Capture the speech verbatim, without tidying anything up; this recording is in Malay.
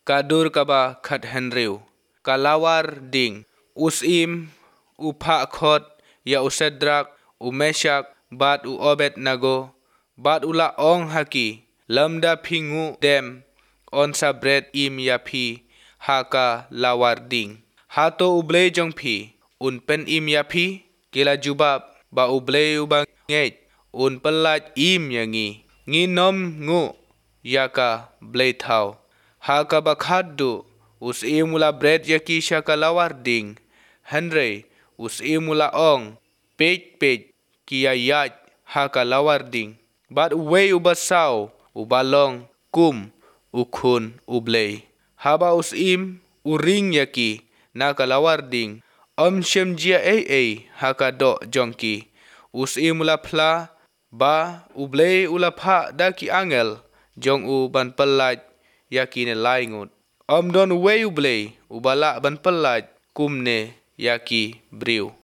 kadur kaba khat henriu, kalawar ding, usim, upa khot, ya usedrak, umeshak, bat u obet nago, bat ula ong haki, lamda pingu dem, on sabret im yapi, haka lawar ding. Hato uble jong pi, un pen im yapi, kila jubab, ba uble ubang ngej, un pelat im yangi, ngi nom ngu, yaka ble thau. Haka bakhadu, us imula bret yaki shaka lawar ding, henry, us imula ong, pej pej, kia yaj, haka lawar ding. Bat uwe ubasau, ubalong, kum, ukun, uble. Haba us im, uring yaki, naka lawar ding. Om shem jia ei ei, haka do jongki. Us imula pla, ba, uble ula pa daki angel, jong u ban pelaj, yaki ne laingut. Om don uwe uble, ubala ban pelaj, kumne, yaki briu.